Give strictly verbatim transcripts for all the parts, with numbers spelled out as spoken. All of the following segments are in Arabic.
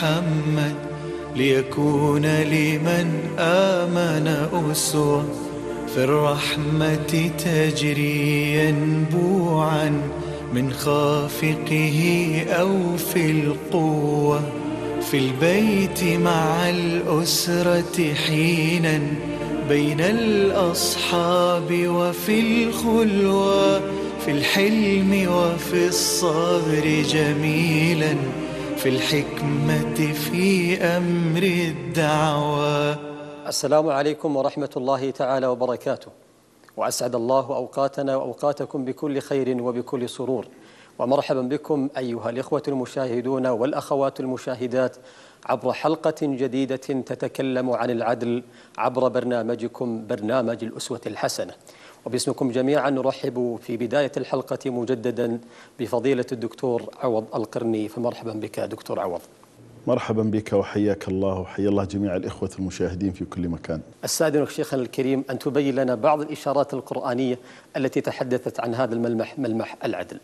محمد ليكون لمن آمن أسوة في الرحمة تجري ينبوعا من خافقه أو في القوة في البيت مع الأسرة حينا بين الأصحاب وفي الخلوة في الحلم وفي الصبر جميلا في الحكمة في أمر الدعوة. السلام عليكم ورحمة الله تعالى وبركاته، وأسعد الله أوقاتنا وأوقاتكم بكل خير وبكل سرور، ومرحبا بكم أيها الإخوة المشاهدون والأخوات المشاهدات عبر حلقة جديدة تتكلم عن العدل عبر برنامجكم برنامج الأسوة الحسنة. وباسمكم جميعا نرحب في بداية الحلقة مجددا بفضيلة الدكتور عوض القرني، فمرحبا بك دكتور عوض. مرحبا بك وحياك الله وحيا الله جميع الإخوة المشاهدين في كل مكان. أستأذنك شيخنا الكريم أن تبين لنا بعض الإشارات القرآنية التي تحدثت عن هذا الملمح، ملمح العدل.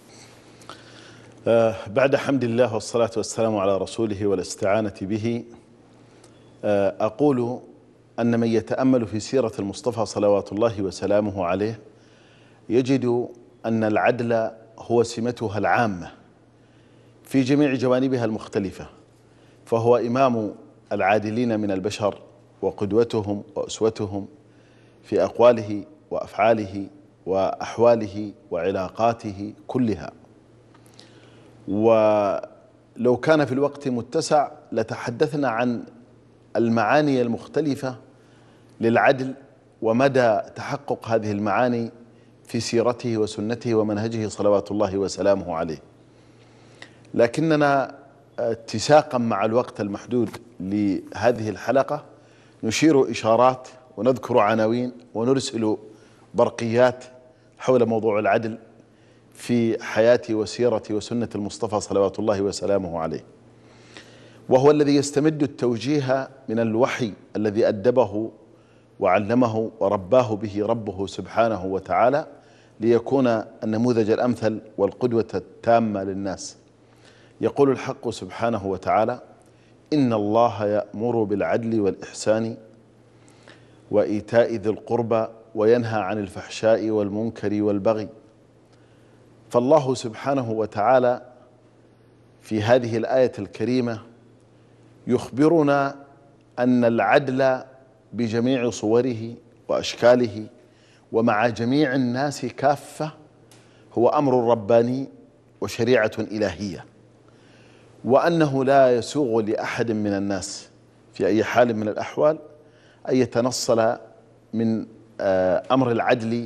آه بعد حمد الله والصلاة والسلام على رسوله والاستعانة به، آه أقول أن من يتأمل في سيرة المصطفى صلوات الله وسلامه عليه يجد أن العدل هو سمتها العامة في جميع جوانبها المختلفة، فهو إمام العادلين من البشر وقدوتهم وأسوتهم في أقواله وأفعاله وأحواله وعلاقاته كلها. ولو كان في الوقت متسع لتحدثنا عن المعاني المختلفة للعدل ومدى تحقق هذه المعاني في سيرته وسنته ومنهجه صلوات الله وسلامه عليه، لكننا اتساقا مع الوقت المحدود لهذه الحلقة نشير إشارات ونذكر عناوين ونرسل برقيات حول موضوع العدل في حياة وسيرة وسنة المصطفى صلوات الله وسلامه عليه، وهو الذي يستمد التوجيه من الوحي الذي أدبه وعلمه ورباه به ربه سبحانه وتعالى ليكون النموذج الأمثل والقدوة التامة للناس. يقول الحق سبحانه وتعالى: إن الله يأمر بالعدل والإحسان وإيتاء ذي القربى وينهى عن الفحشاء والمنكر والبغي. فالله سبحانه وتعالى في هذه الآية الكريمة يخبرنا أن العدل بجميع صوره وأشكاله ومع جميع الناس كافة هو أمر رباني وشريعة إلهية، وأنه لا يسوغ لأحد من الناس في أي حال من الأحوال أن يتنصل من أمر العدل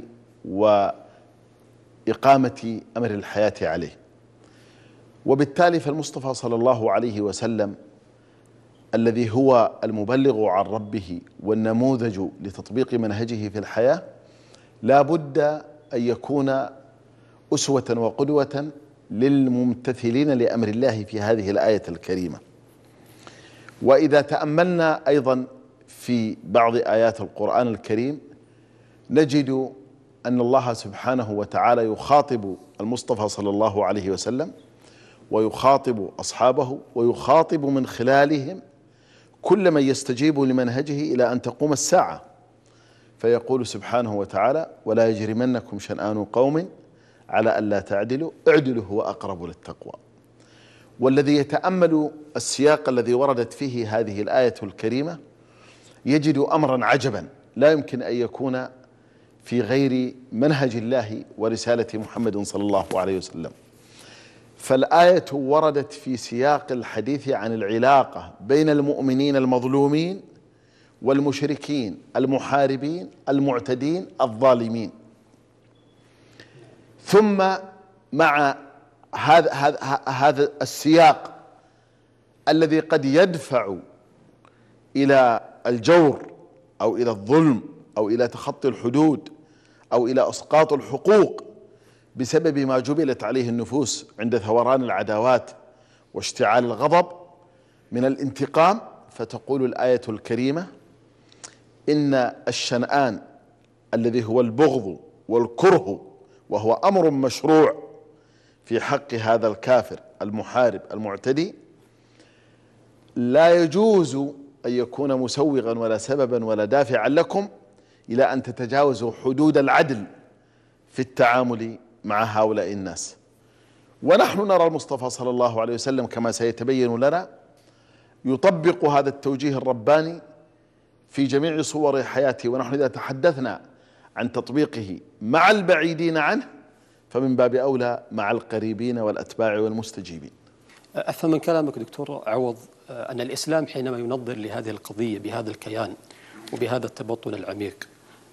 وإقامة أمر الحياة عليه. وبالتالي فالمصطفى صلى الله عليه وسلم الذي هو المبلغ عن ربه والنموذج لتطبيق منهجه في الحياة لا بد أن يكون أسوة وقدوة للممتثلين لأمر الله في هذه الآية الكريمة. وإذا تأملنا أيضا في بعض آيات القرآن الكريم نجد أن الله سبحانه وتعالى يخاطب المصطفى صلى الله عليه وسلم ويخاطب أصحابه ويخاطب من خلالهم كل من يستجيب لمنهجه إلى أن تقوم الساعة، فيقول سبحانه وتعالى: ولا يجرمنكم شنآن قوم على ألا تعدلوا اعدلوا هو أقرب للتقوى. والذي يتأمل السياق الذي وردت فيه هذه الآية الكريمة يجد أمرا عجبا لا يمكن أن يكون في غير منهج الله ورسالة محمد صلى الله عليه وسلم. فالآية وردت في سياق الحديث عن العلاقة بين المؤمنين المظلومين والمشركين المحاربين المعتدين الظالمين، ثم مع هذا هذا هذا السياق الذي قد يدفع إلى الجور أو إلى الظلم أو إلى تخطي الحدود أو إلى إسقاط الحقوق بسبب ما جبلت عليه النفوس عند ثوران العداوات واشتعال الغضب من الانتقام، فتقول الآية الكريمة: إن الشنآن الذي هو البغض والكره، وهو أمر مشروع في حق هذا الكافر المحارب المعتدي، لا يجوز أن يكون مسوغا ولا سببا ولا دافعا لكم إلى أن تتجاوزوا حدود العدل في التعامل مع هؤلاء الناس. ونحن نرى المصطفى صلى الله عليه وسلم كما سيتبين لنا يطبق هذا التوجيه الرباني في جميع صور حياته، ونحن إذا تحدثنا عن تطبيقه مع البعيدين عنه فمن باب أولى مع القريبين والأتباع والمستجيبين. أفهم من كلامك دكتور عوض أن الإسلام حينما ينظر لهذه القضية بهذا الكيان وبهذا التبطن العميق،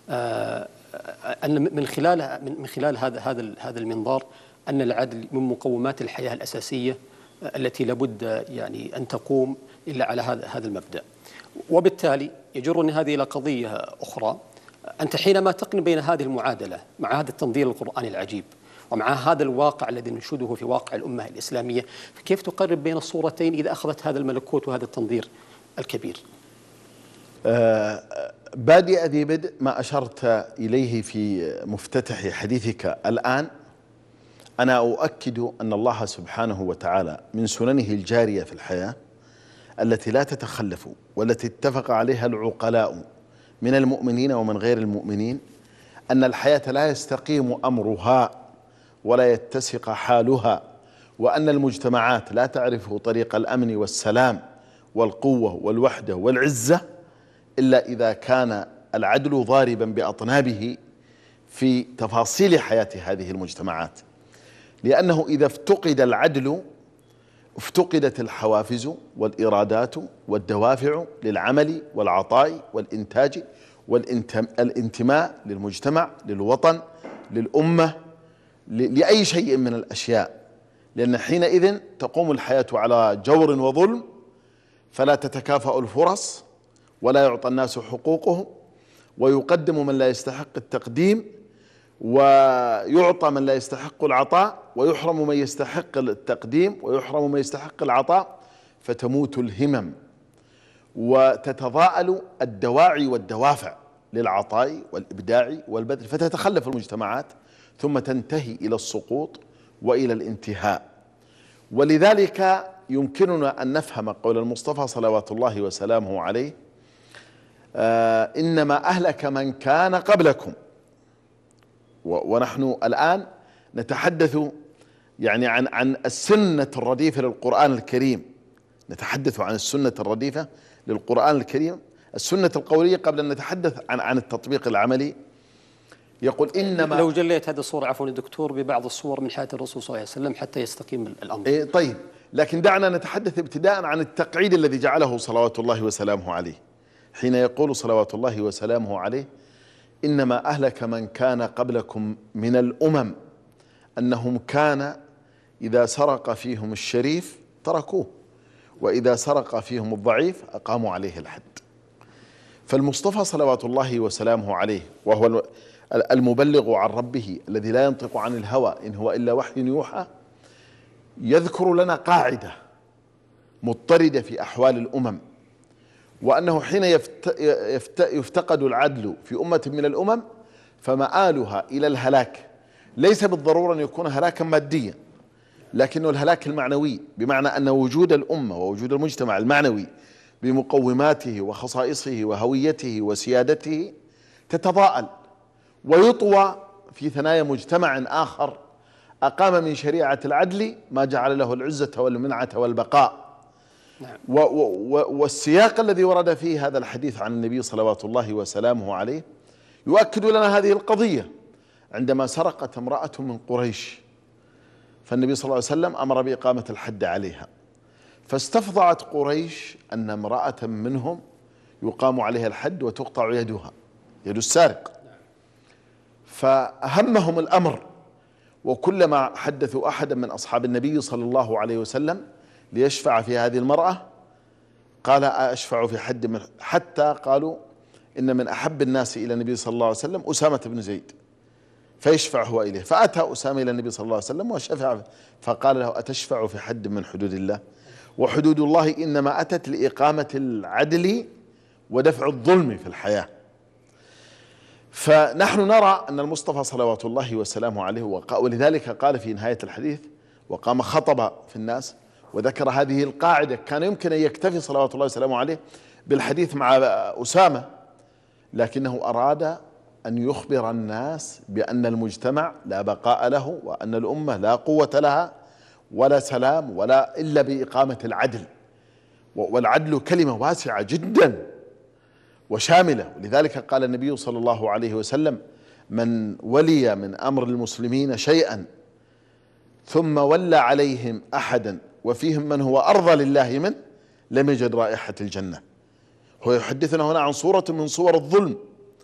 أن من خلال من خلال هذا هذا هذا المنظار أن العدل من مقومات الحياة الأساسية التي لابد يعني أن تقوم إلا على هذا هذا المبدأ. وبالتالي يجرني هذه إلى قضية أخرى. أنت حينما تقن بين هذه المعادلة مع هذا التنظير القرآني العجيب ومع هذا الواقع الذي ننشده في واقع الأمة الإسلامية، فكيف تقرب بين الصورتين إذا أخذت هذا الملكوت وهذا التنظير الكبير؟ آه بادئ ذي بدء ما أشرت إليه في مفتتح حديثك الآن. أنا أؤكد أن الله سبحانه وتعالى من سننه الجارية في الحياة التي لا تتخلف والتي اتفق عليها العقلاء من المؤمنين ومن غير المؤمنين أن الحياة لا يستقيم أمرها ولا يتسق حالها، وأن المجتمعات لا تعرف طريق الأمن والسلام والقوة والوحدة والعزة إلا إذا كان العدل ضاربا بأطنابه في تفاصيل حياة هذه المجتمعات. لأنه إذا افتقد العدل افتقدت الحوافز والإرادات والدوافع للعمل والعطاء والإنتاج والانتماء للمجتمع، للوطن، للأمة، لأي شيء من الأشياء. لأن حينئذ تقوم الحياة على جور وظلم، فلا تتكافأ الفرص ولا يعطى الناس حقوقهم، ويقدم من لا يستحق التقديم ويعطى من لا يستحق العطاء، ويحرم من يستحق التقديم ويحرم من يستحق العطاء، فتموت الهمم وتتضاءل الدواعي والدوافع للعطاء والإبداع والبذل، فتتخلف المجتمعات ثم تنتهي إلى السقوط وإلى الانتهاء. ولذلك يمكننا أن نفهم قول المصطفى صلوات الله وسلامه عليه: آه إنما أهلك من كان قبلكم. ونحن الآن نتحدث يعني عن عن السنة الرديفة للقرآن الكريم، نتحدث عن السنة الرديفة للقرآن الكريم، السنة القولية، قبل أن نتحدث عن عن التطبيق العملي. يقول إنما لو جليت هذه الصورة عفوا الدكتور ببعض الصور من حياة الرسول صلى الله عليه وسلم حتى يستقيم الأمر. إيه طيب، لكن دعنا نتحدث ابتداء عن التقعيد الذي جعله صلوات الله وسلامه عليه، حين يقول صلوات الله وسلامه عليه: إنما أهلك من كان قبلكم من الأمم أنهم كان إذا سرق فيهم الشريف تركوه، وإذا سرق فيهم الضعيف أقاموا عليه الحد. فالمصطفى صلوات الله وسلامه عليه وهو المبلغ عن ربه الذي لا ينطق عن الهوى إن هو إلا وحي يوحى، يذكر لنا قاعدة مضطردة في أحوال الأمم، وأنه حين يفت يفت يفتقد العدل في أمة من الأمم فمآلها إلى الهلاك، ليس بالضرورة أن يكون هلاكا ماديا، لكنه الهلاك المعنوي، بمعنى أن وجود الأمة ووجود المجتمع المعنوي بمقوماته وخصائصه وهويته وسيادته تتضاءل ويطوى في ثنايا مجتمع آخر أقام من شريعة العدل ما جعل له العزة والمنعة والبقاء. نعم. والسياق الذي ورد فيه هذا الحديث عن النبي صلوات الله وسلامه عليه يؤكد لنا هذه القضية. عندما سرقت امرأة من قريش فالنبي صلى الله عليه وسلم أمر بإقامة الحد عليها، فاستفضعت قريش أن امرأة منهم يقام عليها الحد وتقطع يدها، يد السارق. فأهمهم الأمر، وكلما حدثوا أحدا من أصحاب النبي صلى الله عليه وسلم ليشفع في هذه المرأة قال: أشفع في حد من، حتى قالوا إن من أحب الناس إلى النبي صلى الله عليه وسلم أسامة بن زيد، فيشفع هو إليه. فأتى أسامة إلى النبي صلى الله عليه وسلم وشفع، فقال له: أتشفع في حد من حدود الله؟ وحدود الله إنما أتت لإقامة العدل ودفع الظلم في الحياة. فنحن نرى أن المصطفى صلوات الله وسلامه عليه، ولذلك قال في نهاية الحديث وقام خطب في الناس وذكر هذه القاعدة. كان يمكن أن يكتفي صلوات الله وسلامه عليه بالحديث مع أسامة، لكنه أراد أن يخبر الناس بأن المجتمع لا بقاء له، وأن الأمة لا قوة لها ولا سلام ولا إلا بإقامة العدل. والعدل كلمة واسعة جدا وشاملة، ولذلك قال النبي صلى الله عليه وسلم: من ولي من أمر المسلمين شيئا ثم ولى عليهم أحدا وفيهم من هو أرضى لله منه لم يجد رائحة الجنة. هو يحدثنا هنا عن صورة من صور الظلم،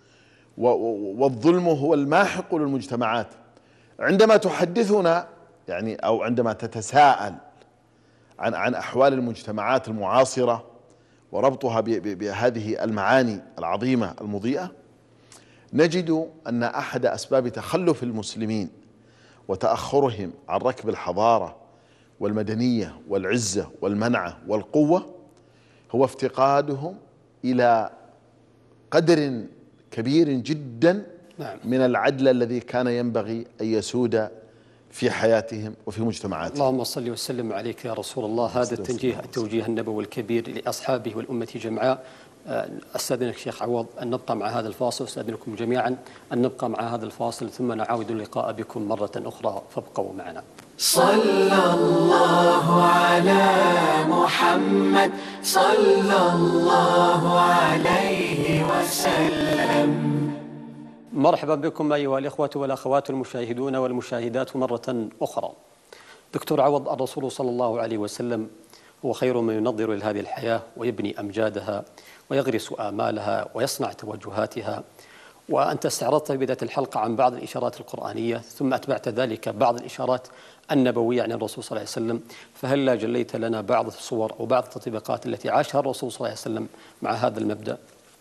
والظلم هو الماحق للمجتمعات. عندما تحدثنا يعني أو عندما تتساءل عن عن أحوال المجتمعات المعاصرة وربطها بهذه المعاني العظيمة المضيئة، نجد أن أحد أسباب تخلف المسلمين وتأخرهم عن ركب الحضارة والمدنية والعزة والمنعة والقوة هو افتقادهم إلى قدر كبير جدا من العدل الذي كان ينبغي أن يسود في حياتهم وفي مجتمعاتهم. اللهم صل وسلم عليك يا رسول الله. هذا التوجيه التوجيه النبوي الكبير لأصحابه والأمة جمعاء. أستاذنك شيخ عوض أن نبقى مع هذا الفاصل، أستاذنكم جميعا أن نبقى مع هذا الفاصل ثم نعاود اللقاء بكم مرة أخرى، فابقوا معنا. صلى الله على محمد صلى الله عليه وسلم. مرحبا بكم أيها الإخوة والأخوات المشاهدون والمشاهدات مرة أخرى. دكتور عوض، الرسول صلى الله عليه وسلم هو خير من ينظر لهذه الحياة ويبني أمجادها ويغرس آمالها ويصنع توجهاتها. وأنت استعرضت في بداية الحلقة عن بعض الإشارات القرآنية ثم أتبعت ذلك بعض الإشارات النبوية عن الرسول صلى الله عليه وسلم، فهل جليت لنا بعض الصور أو بعض التطبيقات التي عاشها الرسول صلى الله عليه وسلم مع هذا المبدأ؟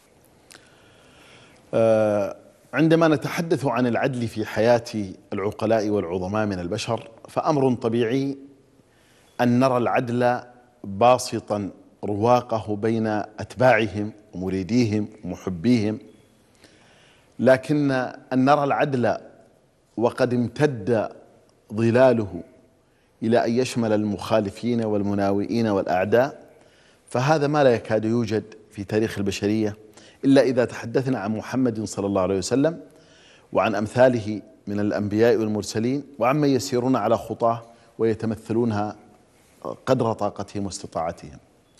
أه عندما نتحدث عن العدل في حياة العقلاء والعظماء من البشر فأمر طبيعي أن نرى العدل باسطا رواقه بين أتباعهم ومريديهم ومحبيهم، لكن أن نرى العدل وقد امتد ظلاله إلى أن يشمل المخالفين والمناوئين والأعداء فهذا ما لا يكاد يوجد في تاريخ البشرية إلا إذا تحدثنا عن محمد صلى الله عليه وسلم وعن أمثاله من الأنبياء والمرسلين وعمن يسيرون على خطاه ويتمثلونها قدر طاقتهم واستطاعتهم.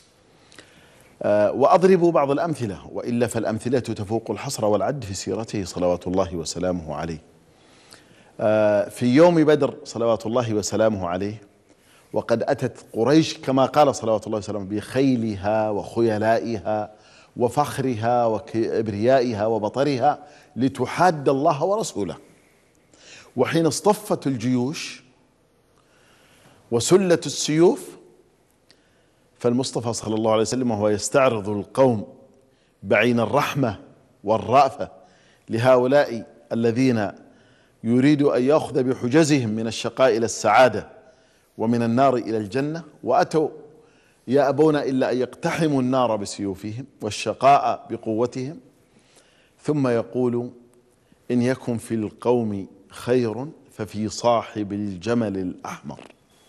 وأضرب بعض الأمثلة وإلا فالأمثلة تفوق الحصر والعد في سيرته صلوات الله وسلامه عليه. في يوم بدر صلوات الله وسلامه عليه وقد أتت قريش كما قال صلوات الله وسلامه بخيلها وخيلائها وفخرها وكبريائها وبطرها لتحاد الله ورسوله، وحين اصطفت الجيوش وسلت السيوف فالمصطفى صلى الله عليه وسلم وهو يستعرض القوم بعين الرحمة والرأفة لهؤلاء الذين يريد أن يأخذ بحجزهم من الشقاء إلى السعادة ومن النار إلى الجنة، وأتوا يأبون إلا أن يقتحموا النار بسيوفهم والشقاء بقوتهم، ثم يقول: إن يكن في القوم خير ففي صاحب الجمل الأحمر.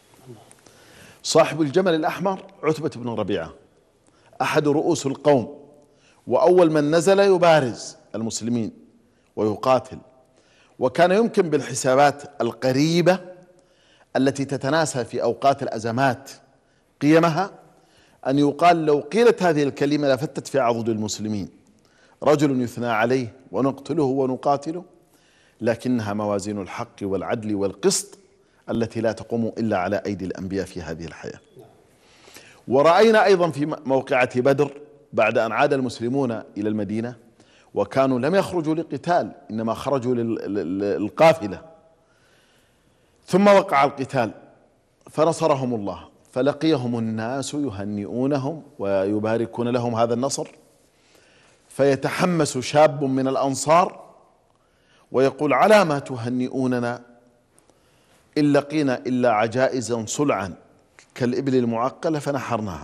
صاحب الجمل الأحمر عتبة بن ربيعة أحد رؤوس القوم، وأول من نزل يبارز المسلمين ويقاتل، وكان يمكن بالحسابات القريبة التي تتناسى في أوقات الأزمات قيمها أن يقال لو قيلت هذه الكلمة لفتت في عضد المسلمين: رجل يثنى عليه ونقتله ونقاتله، لكنها موازين الحق والعدل والقسط التي لا تقوم إلا على أيدي الأنبياء في هذه الحياة. ورأينا أيضا في موقعة بدر بعد أن عاد المسلمون إلى المدينة وكانوا لم يخرجوا لقتال إنما خرجوا للقافلة، ثم وقع القتال فنصرهم الله، فلقيهم الناس يهنئونهم ويباركون لهم هذا النصر، فيتحمس شاب من الأنصار ويقول: على ما تهنئوننا إن لقينا إلا عجائزا صلعا كالإبل المعقلة فنحرناها.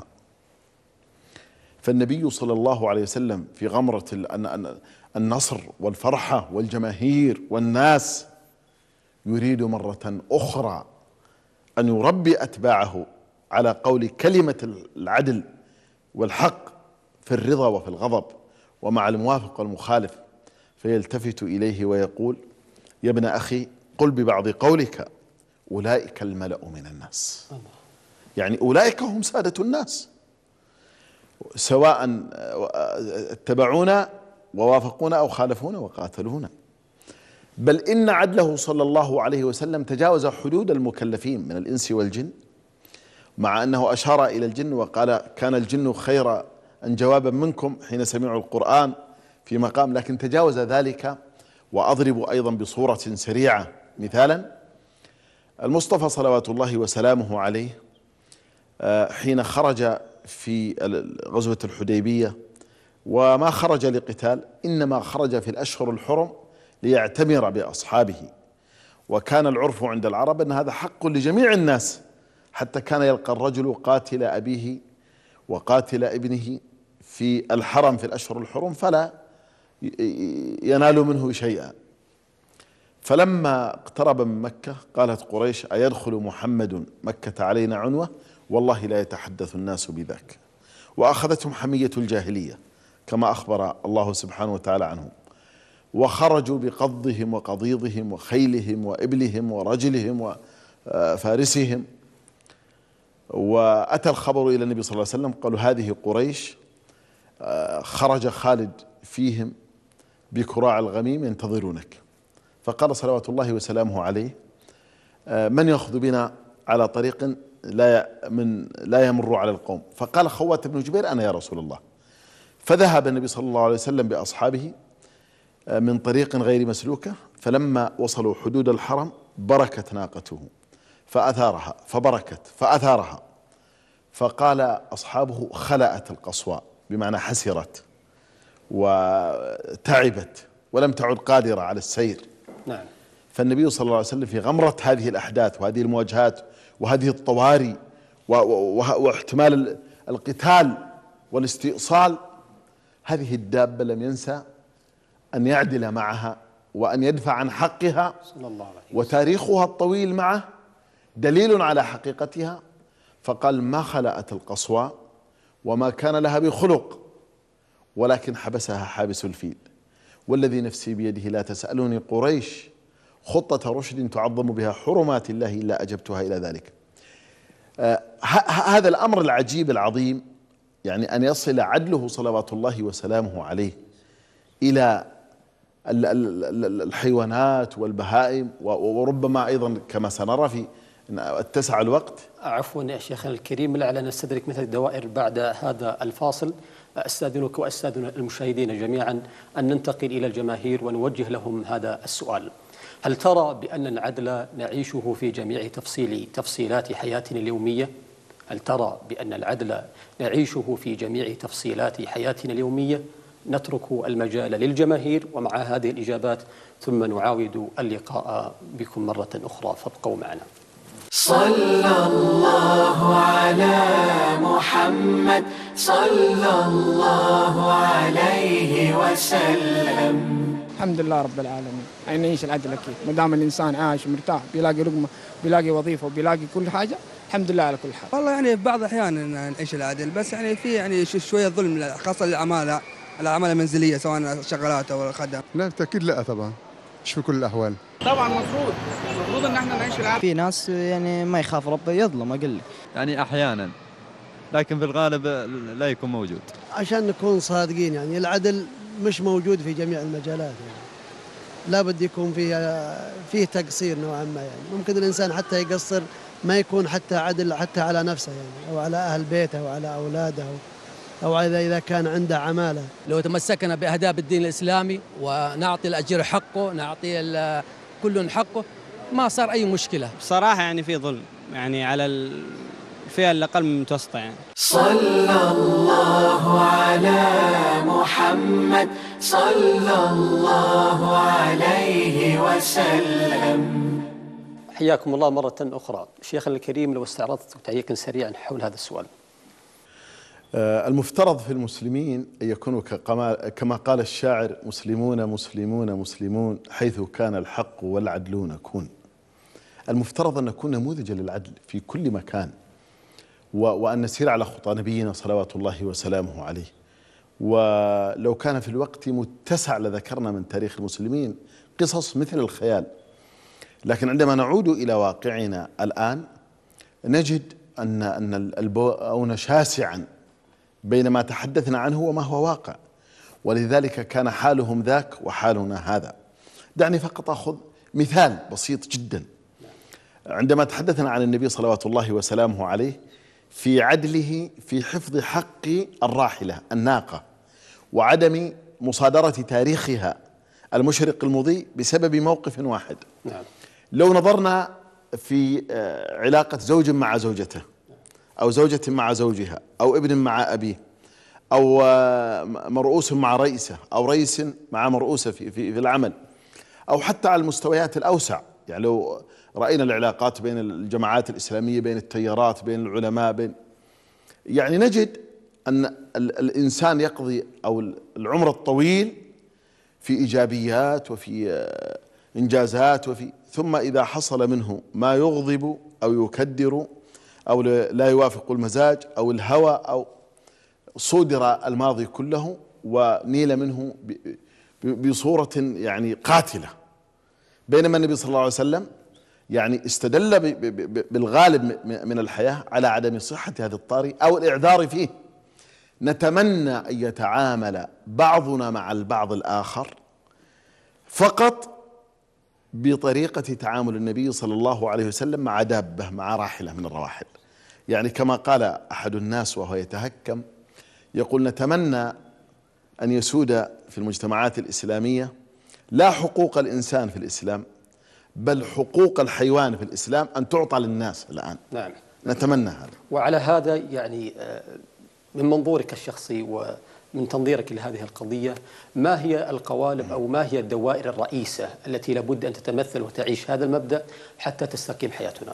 فالنبي صلى الله عليه وسلم في غمرة النصر والفرحة والجماهير والناس يريد مرة أخرى أن يربي أتباعه على قول كلمة العدل والحق في الرضا وفي الغضب ومع الموافق والمخالف، فيلتفت إليه ويقول: يا ابن أخي قل ببعض قولك أولئك الملأ من الناس. يعني أولئك هم سادة الناس، سواء اتبعونا ووافقونا أو خالفونا وقاتلونا. بل إن عدله صلى الله عليه وسلم تجاوز حدود المكلفين من الإنس والجن، مع أنه أشار إلى الجن وقال: كان الجن خير أن جوابا منكم حين سمعوا القرآن في مقام، لكن تجاوز ذلك. وأضرب أيضا بصورة سريعة مثالا: المصطفى صلوات الله وسلامه عليه حين خرج في غزوة الحديبية وما خرج لقتال، إنما خرج في الأشهر الحرم ليعتمر بأصحابه، وكان العرف عند العرب أن هذا حق لجميع الناس، حتى كان يلقى الرجل قاتل أبيه وقاتل ابنه في الحرم في الأشهر الحرم فلا ينال منه شيئا. فلما اقترب من مكة قالت قريش: أيدخل محمد مكة علينا عنوة؟ والله لا يتحدث الناس بذاك. وأخذتهم حمية الجاهلية كما أخبر الله سبحانه وتعالى عنهم، وخرجوا بقضهم وقضيضهم وخيلهم وإبلهم ورجلهم وفارسهم. وأتى الخبر إلى النبي صلى الله عليه وسلم، قالوا: هذه قريش خرج خالد فيهم بكراع الغميم ينتظرونك. فقال صلوات الله وسلامه عليه: من يأخذ بنا على طريق لا من لا يمر على القوم؟ فقال خوات بن جبير: أنا يا رسول الله. فذهب النبي صلى الله عليه وسلم بأصحابه من طريق غير مسلوكة، فلما وصلوا حدود الحرم بركت ناقته فأثارها، فبركت فأثارها، فقال أصحابه: خلأت القصواء، بمعنى حسرت وتعبت ولم تعد قادرة على السير. نعم. فالنبي صلى الله عليه وسلم في غمرة هذه الأحداث وهذه المواجهات وهذه الطوارئ واحتمال القتال والاستئصال، هذه الدابة لم ينسى أن يعدل معها وأن يدفع عن حقها، صلى الله عليه وسلم. وتاريخها الطويل معه دليل على حقيقتها. فقال: ما خلأت القصواء وما كان لها بخلق، ولكن حبسها حابس الفيل، والذي نفسي بيده لا تسألني قريش خطة رشد تعظم بها حرمات الله إلا أجبتها إلى ذلك. آه هذا الأمر العجيب العظيم، يعني أن يصل عدله صلوات الله وسلامه عليه إلى الحيوانات والبهائم، وربما أيضا كما سنرى في اتسع الوقت. عفوا يا شيخنا الكريم، لعل نستدرك مثل الدوائر بعد هذا الفاصل. أستاذنك وأستاذن المشاهدين جميعا أن ننتقل إلى الجماهير ونوجه لهم هذا السؤال: هل ترى بأن العدل نعيشه في جميع تفصيل تفصيلات حياتنا اليومية؟ هل ترى بأن العدل نعيشه في جميع تفصيلات حياتنا اليومية؟ نترك المجال للجماهير ومع هذه الإجابات ثم نعاود اللقاء بكم مرة أخرى، فابقوا معنا. صلى الله على محمد صلى الله عليه وسلم. الحمد لله رب العالمين. أين يعيش العدل أكيد، ما دام الإنسان عايش مرتاح بيلاقي رقمة بيلاقي وظيفة وبيلاقي كل حاجة، الحمد لله على كل حال. والله يعني في بعض الأحيان نعيش العدل، بس يعني في يعني شوية ظلم خاصة للعمالة العمالة المنزلية سواء شغالات أو الخدم. لا بالتأكيد لا طبعا، مش في كل الأحوال. طبعا مفروض المفروض ان احنا نعيش العدل. في ناس يعني ما يخاف ربه يظلم اقل، يعني احيانا، لكن في الغالب لا يكون موجود. عشان نكون صادقين يعني العدل مش موجود في جميع المجالات، يعني لابد يكون فيه فيه تقصير نوعا ما. يعني ممكن الانسان حتى يقصر ما يكون حتى عدل حتى على نفسه يعني، او على اهل بيته او على اولاده، أو إذا كان عنده عمالة. لو تمسكنا بأهداف الدين الإسلامي ونعطي الأجير حقه، نعطي كل حقه، ما صار أي مشكلة. بصراحة يعني في ظلم يعني على الفئة الأقل من المتوسطة. يعني صلى الله على محمد صلى الله عليه وسلم. حياكم الله مرة أخرى. شيخنا الكريم، لو استعرضت تعليقا سريعا حول هذا السؤال. المفترض في المسلمين أن يكونوا كما قال الشاعر: مسلمون مسلمون مسلمون حيث كان الحق والعدل نكون. المفترض أن نكون نموذجا للعدل في كل مكان، وأن نسير على خطى نبينا صلوات الله وسلامه عليه. ولو كان في الوقت متسع لذكرنا من تاريخ المسلمين قصص مثل الخيال، لكن عندما نعود إلى واقعنا الآن نجد أن أن البؤون شاسعا بين ما تحدثنا عنه وما هو واقع، ولذلك كان حالهم ذاك وحالنا هذا. دعني فقط أخذ مثال بسيط جدا. عندما تحدثنا عن النبي صلوات الله وسلامه عليه في عدله في حفظ حق الراحلة الناقة وعدم مصادرة تاريخها المشرق المضيء بسبب موقف واحد. نعم. لو نظرنا في علاقة زوج مع زوجته أو زوجة مع زوجها أو ابن مع أبيه أو مرؤوس مع رئيسه أو رئيس مع مرؤوسة في, في, في العمل، أو حتى على المستويات الأوسع، يعني لو رأينا العلاقات بين الجماعات الإسلامية، بين التيارات، بين العلماء، بين يعني نجد أن الإنسان يقضي أو العمر الطويل في إيجابيات وفي إنجازات وفي ثم إذا حصل منه ما يغضب أو يكدر أو لا يوافق المزاج أو الهوى أو صودر الماضي كله ونيل منه بصورة يعني قاتلة. بينما النبي صلى الله عليه وسلم يعني استدل بالغالب من الحياة على عدم صحة هذا الطاري أو الإعذار فيه. نتمنى أن يتعامل بعضنا مع البعض الآخر فقط بطريقة تعامل النبي صلى الله عليه وسلم مع دابة، مع راحلة من الرواحل. يعني كما قال أحد الناس وهو يتهكم يقول: نتمنى أن يسود في المجتمعات الإسلامية لا حقوق الإنسان في الإسلام بل حقوق الحيوان في الإسلام أن تعطى للناس الآن. نعم. نتمنى هذا. وعلى هذا يعني من منظورك الشخصي ومن تنظيرك لهذه القضية، ما هي القوالب أو ما هي الدوائر الرئيسة التي لابد أن تتمثل وتعيش هذا المبدأ حتى تستقيم حياتنا؟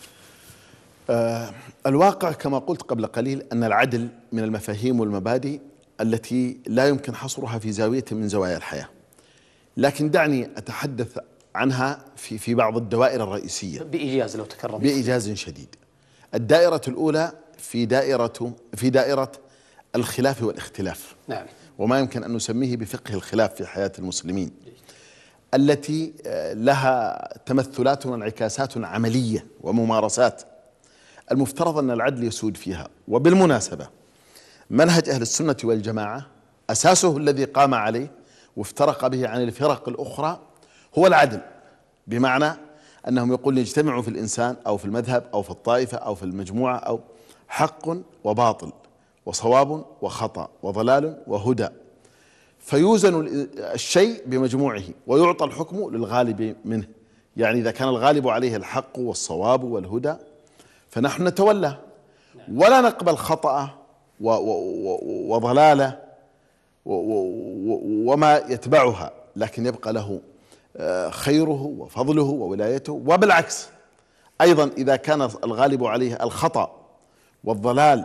آه الواقع كما قلت قبل قليل أن العدل من المفاهيم والمبادئ التي لا يمكن حصرها في زاوية من زوايا الحياة، لكن دعني أتحدث عنها في في بعض الدوائر الرئيسية بإيجاز لو تكرمت. بإيجاز شديد. الدائرة الأولى في دائرة في دائرة الخلاف والاختلاف. نعم. وما يمكن أن نسميه بفقه الخلاف في حياة المسلمين، التي لها تمثلات وانعكاسات عملية وممارسات المفترض أن العدل يسود فيها. وبالمناسبة منهج أهل السنة والجماعة أساسه الذي قام عليه وافترق به عن الفرق الأخرى هو العدل، بمعنى أنهم يقول يجتمعوا في الإنسان أو في المذهب أو في الطائفة أو في المجموعة أو حق وباطل وصواب وخطأ وضلال وهدى، فيوزن الشيء بمجموعه ويعطى الحكم للغالب منه. يعني إذا كان الغالب عليه الحق والصواب والهدى فنحن نتولى ولا نقبل خطأ وضلاله وما يتبعها، لكن يبقى له خيره وفضله وولايته. وبالعكس أيضا إذا كان الغالب عليه الخطأ والضلال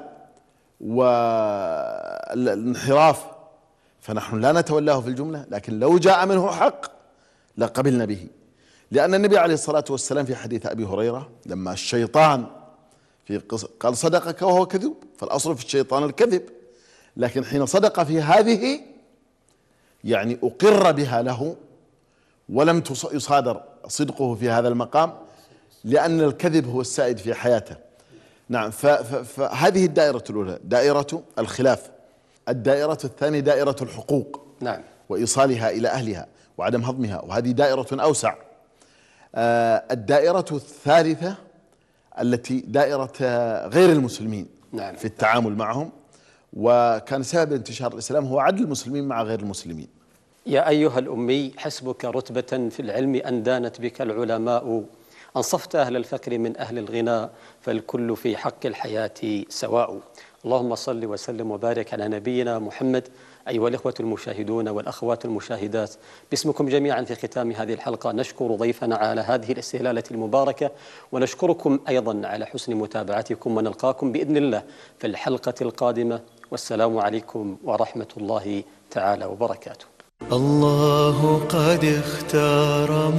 والانحراف فنحن لا نتولاه في الجملة، لكن لو جاء منه حق لقبلنا به. لأن النبي عليه الصلاة والسلام في حديث أبي هريرة لما الشيطان في قال صدقك وهو كذب، فالأصل في الشيطان الكذب، لكن حين صدق في هذه يعني أقر بها له ولم يصادر صدقه في هذا المقام، لأن الكذب هو السائد في حياته. نعم. فهذه الدائرة الأولى دائرة الخلاف. الدائرة الثانية دائرة الحقوق. نعم. وإيصالها إلى أهلها وعدم هضمها، وهذه دائرة أوسع. الدائرة الثالثة التي دائرة غير المسلمين. نعم. في التعامل معهم، وكان سبب انتشار الإسلام هو عدل المسلمين مع غير المسلمين. يا أيها الأمي حسبك رتبة في العلم أن دانت بك العلماء، أنصفت أهل الفقر من أهل الغنى، فالكل في حق الحياة سواء. اللهم صل وسلم وبارك على نبينا محمد. أيها الإخوة المشاهدون والأخوات المشاهدات، باسمكم جميعا في ختام هذه الحلقة نشكر ضيفنا على هذه الاستهلالة المباركة، ونشكركم أيضا على حسن متابعتكم، ونلقاكم بإذن الله في الحلقة القادمة، والسلام عليكم ورحمة الله تعالى وبركاته. الله قد اختار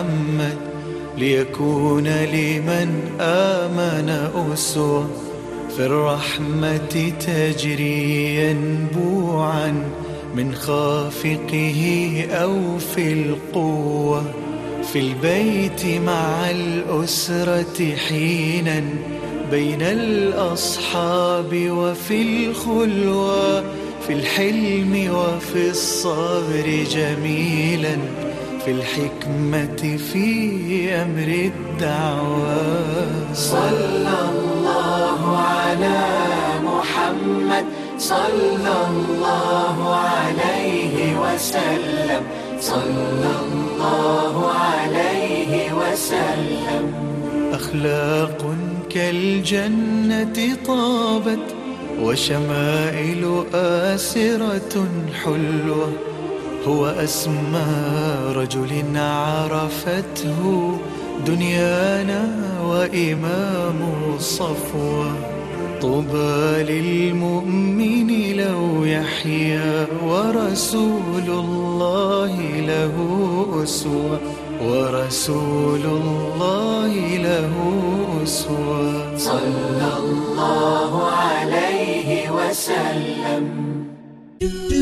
محمد ليكون لمن آمن أسوة، في الرحمة تجري ينبوعا من خافقه أو في القوة، في البيت مع الأسرة حينا بين الأصحاب وفي الخلوة، في الحلم وفي الصبر جميلا، في الحكمة في أمر الدعوة. صلى الله على محمد صلى الله عليه وسلم صلى الله عليه وسلم. أخلاق كالجنة طابت وشمائل آسرة حلوة، هو أسمى رجل عرفته دنيانا وإمام صفوة. طوبى للمؤمن لو يحيا ورسول الله له أسوة، ورسول الله له أسوة. صلى الله عليه وسلم.